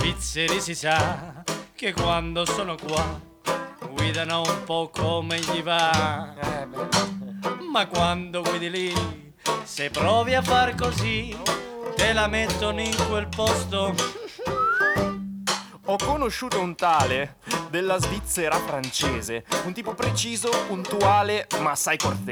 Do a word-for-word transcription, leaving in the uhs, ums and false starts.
svizzeri si sa che quando sono qua guidano un po' come gli va. Ma quando guidi lì, se provi a far così, te la mettono in quel posto. Ho conosciuto un tale della Svizzera francese, un tipo preciso, puntuale, ma assai cortese.